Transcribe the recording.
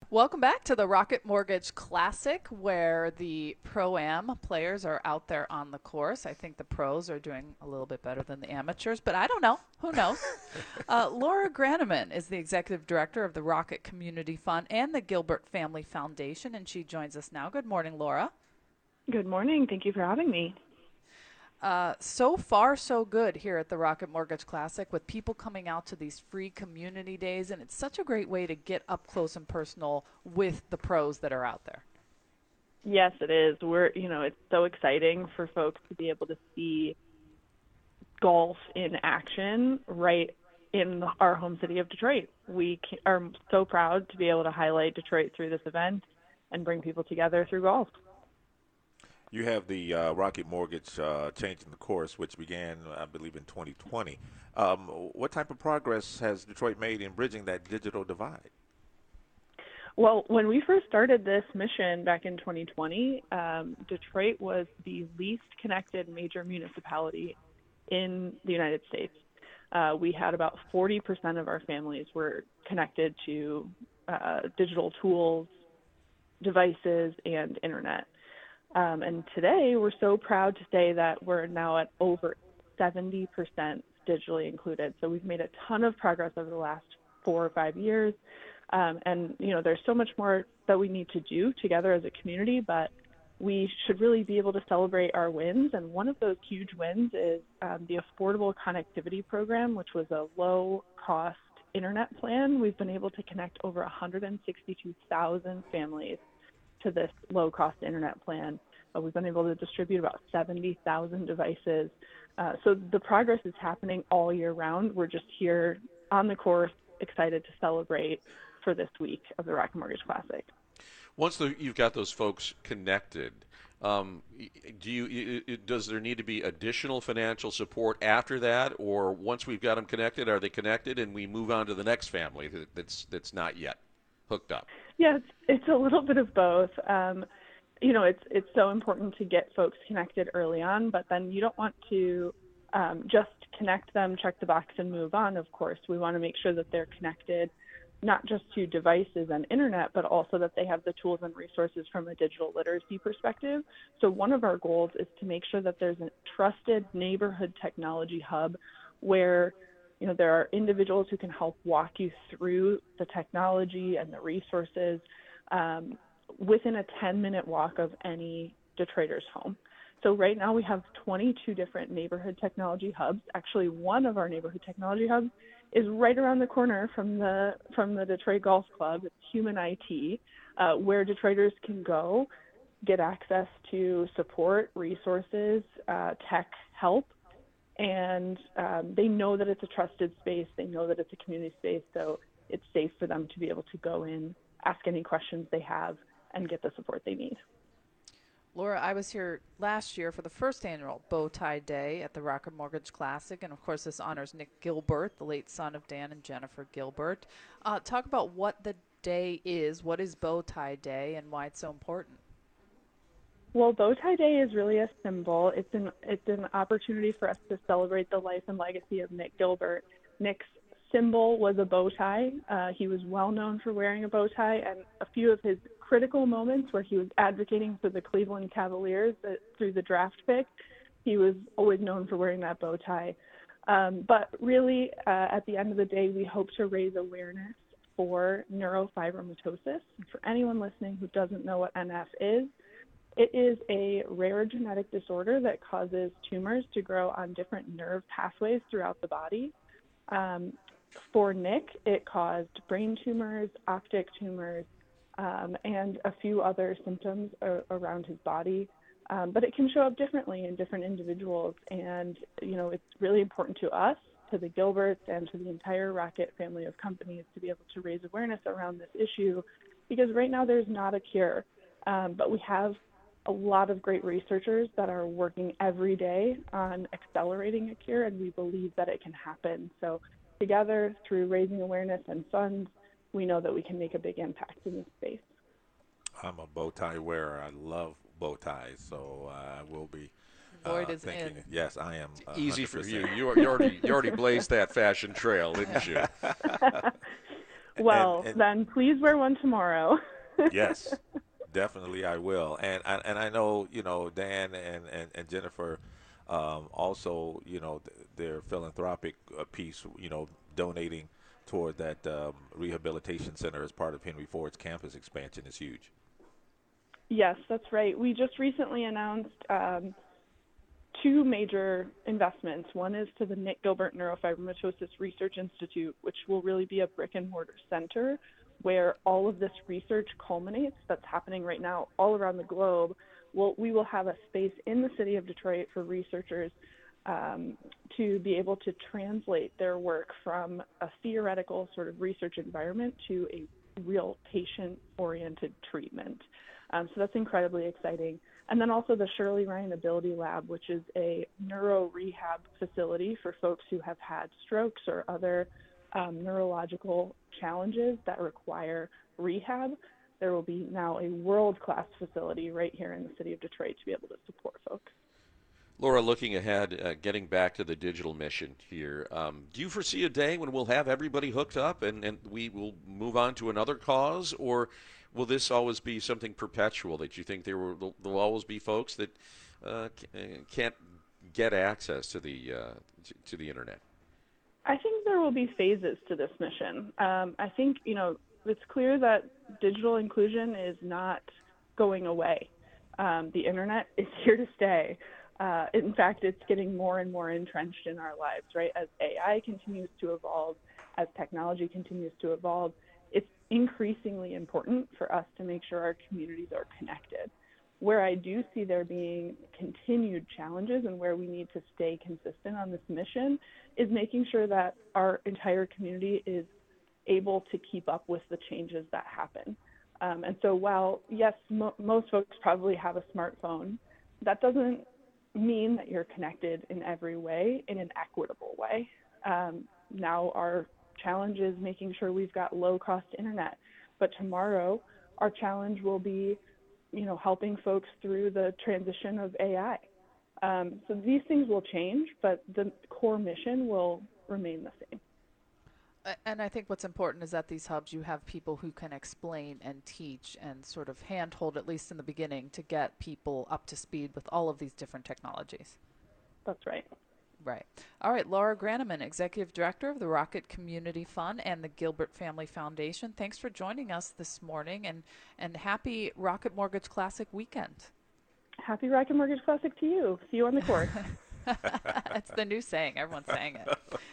Welcome back to the Rocket Mortgage Classic, where the Pro-Am players are out there on the course. I think the pros are doing a little bit better than the amateurs, but I don't know. Who knows? Laura Graneman is the executive director of the Rocket Community Fund and the Gilbert Family Foundation, and she joins us now. Good morning, Laura. Good morning. Thank you for having me. So far, so good here at the Rocket Mortgage Classic with people coming out to these free community days, and it's such a great way to get up close and personal with the pros that are out there. Yes, it is. It's so exciting for folks to be able to see golf in action right in our home city of Detroit. We are so proud to be able to highlight Detroit through this event and bring people together through golf. You have the Rocket Mortgage changing the course, which began, I believe, in 2020. What type of progress has Detroit made in bridging that digital divide? Well, when we first started this mission back in 2020, Detroit was the least connected major municipality in the United States. We had about 40% of our families were connected to digital tools, devices, and internet. And today, we're so proud to say that we're now at over 70% digitally included. So we've made a ton of progress over the last 4 or 5 years. There's so much more that we need to do together as a community, but we should really be able to celebrate our wins. And one of those huge wins is the Affordable Connectivity Program, which was a low-cost internet plan. We've been able to connect over 162,000 families to this low-cost internet plan. We've been able to distribute about 70,000 devices. So the progress is happening all year round. We're just here on the course, excited to celebrate for this week of the Rocket Mortgage Classic. You've got those folks connected, does there need to be additional financial support after that, or once we've got them connected, are they connected and we move on to the next family that's not yet hooked up? Yeah, it's a little bit of both. It's so important to get folks connected early on, but then you don't want to just connect them, check the box, and move on. Of course, we want to make sure that they're connected not just to devices and internet, but also that they have the tools and resources from a digital literacy perspective. So one of our goals is to make sure that there's a trusted neighborhood technology hub where there are individuals who can help walk you through the technology and the resources within a 10-minute walk of any Detroiter's home. So right now we have 22 different neighborhood technology hubs. Actually, one of our neighborhood technology hubs is right around the corner from the Detroit Golf Club. It's Human IT, where Detroiters can go, get access to support, resources, tech help, and they know that it's a trusted space. They know that it's a community space, so it's safe for them to be able to go in, ask any questions they have, and get the support they need. Laura, I was here last year for the first annual Bow Tie Day at the Rocket Mortgage Classic, and of course this honors Nick Gilbert, the late son of Dan and Jennifer Gilbert. Talk about what the day is, what is Bow Tie Day, and why it's so important. Well, Bow Tie Day is really a symbol. It's an opportunity for us to celebrate the life and legacy of Nick Gilbert. Nick's symbol was a bow tie. He was well known for wearing a bow tie, and a few of his critical moments where he was advocating for the Cleveland Cavaliers through the draft pick, he was always known for wearing that bow tie. But really, at the end of the day, we hope to raise awareness for neurofibromatosis. For anyone listening who doesn't know what NF is, it is a rare genetic disorder that causes tumors to grow on different nerve pathways throughout the body. For Nick, it caused brain tumors, optic tumors, and a few other symptoms around his body. But it can show up differently in different individuals. And, it's really important to us, to the Gilberts, and to the entire Rocket family of companies to be able to raise awareness around this issue, because right now there's not a cure. But we have a lot of great researchers that are working every day on accelerating a cure, and we believe that it can happen. So together, through raising awareness and funds, we know that we can make a big impact in this space. I'm a bow tie wearer. I love bow ties, so I will be Lloyd is thinking. in. Yes, I am. Easy for you. 100%. You already blazed that fashion trail, didn't you? Well, and then please wear one tomorrow. yes, definitely I will. And I know, Dan and Jennifer, also, their philanthropic piece, donating toward that rehabilitation center as part of Henry Ford's campus expansion is huge. Yes, that's right. We just recently announced two major investments. One is to the Nick Gilbert Neurofibromatosis Research Institute, which will really be a brick and mortar center where all of this research culminates that's happening right now all around the globe. We will have a space in the city of Detroit for researchers to be able to translate their work from a theoretical sort of research environment to a real patient-oriented treatment. So that's incredibly exciting. And then also the Shirley Ryan Ability Lab, which is a neuro rehab facility for folks who have had strokes or other neurological challenges that require rehab. There will be now a world-class facility right here in the city of Detroit to be able to support folks. Laura, looking ahead, getting back to the digital mission here, do you foresee a day when we'll have everybody hooked up and we will move on to another cause, or will this always be something perpetual, that you think there'll always be folks that can't get access to the internet? I think there will be phases to this mission. I think, it's clear that digital inclusion is not going away. The internet is here to stay. In fact, it's getting more and more entrenched in our lives, right? As AI continues to evolve, as technology continues to evolve, it's increasingly important for us to make sure our communities are connected. Where I do see there being continued challenges and where we need to stay consistent on this mission is making sure that our entire community is able to keep up with the changes that happen. And so while, yes, most folks probably have a smartphone, that doesn't mean that you're connected in every way in an equitable way. Now our challenge is making sure we've got low-cost internet, but tomorrow our challenge will be helping folks through the transition of AI. So these things will change, but the core mission will remain the same. And I think what's important is that these hubs, you have people who can explain and teach and sort of handhold, at least in the beginning, to get people up to speed with all of these different technologies. That's right. Right. All right, Laura Graneman, Executive Director of the Rocket Community Fund and the Gilbert Family Foundation. Thanks for joining us this morning, and happy Rocket Mortgage Classic weekend. Happy Rocket Mortgage Classic to you. See you on the course. It's the new saying. Everyone's saying it.